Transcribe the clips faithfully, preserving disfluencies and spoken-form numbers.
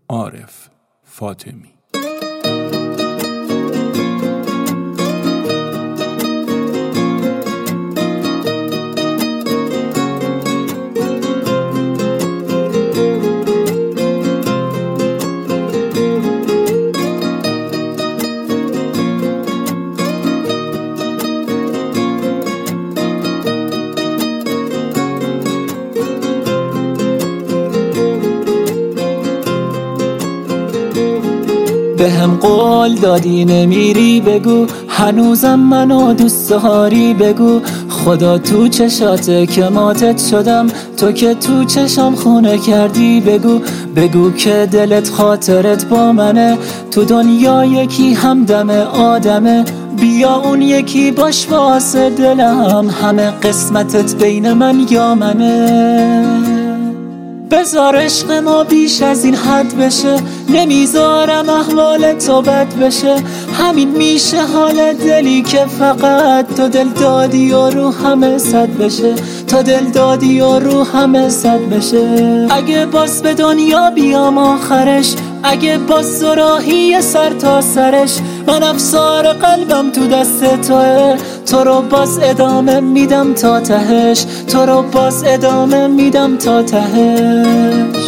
عارف فاطمی. به هم قول دادی نمیری بگو، هنوزم منو دوست داری بگو. خدا تو چشاته که ماتت شدم، تو که تو چشام خونه کردی بگو. بگو که دلت خاطرت با منه، تو دنیا یکی همدم آدمه. بیا اون یکی باش واسه دلم، همه قسمتت بین من یا منه. بذار عشق ما بیش از این حد بشه، نمیذارم احوال تو بد بشه. همین میشه حال دلی که فقط تو دل دادی و رو همه صد بشه. تو دل دادی و رو همه صد بشه. اگه باز به دنیا بیام آخرش، اگه باز راهی سر تا سرش، من افسار قلبم تو دست توه. تو رو باز ادامه میدم تا تهش، تو رو باز ادامه میدم تا تهش.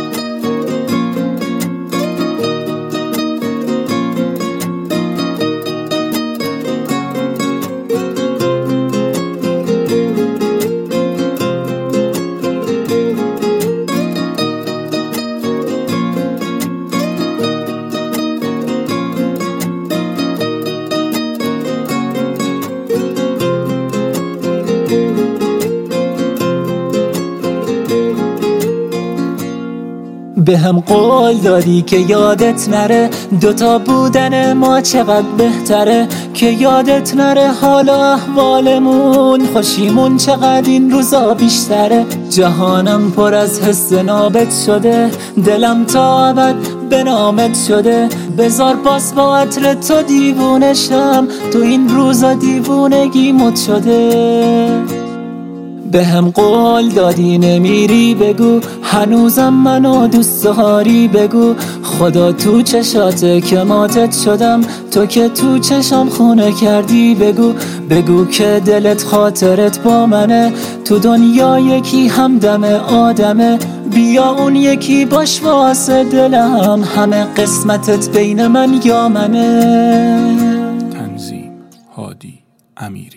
به هم قول دادی که یادت نره، دوتا بودن ما چقدر بهتره. که یادت نره حالا احوالمون، خوشیمون چقدر این روزا بیشتره. جهانم پر از حس نابت شده، دلم تا ابد به نامت شده. بذار باز با عطر تو دیوونشم، تو این روزا دیوونگی مد شده. به هم قول دادی نمیری بگو، هنوزم منو دوست داری بگو. خدا تو چشاته که ماتت شدم، تو که تو چشام خونه کردی بگو. بگو که دلت خاطرت با منه، تو دنیا یکی همدم آدمه. بیا اون یکی باش واسه دلم، همه قسمتت بین من یا منه. تنظیم هادی امیری.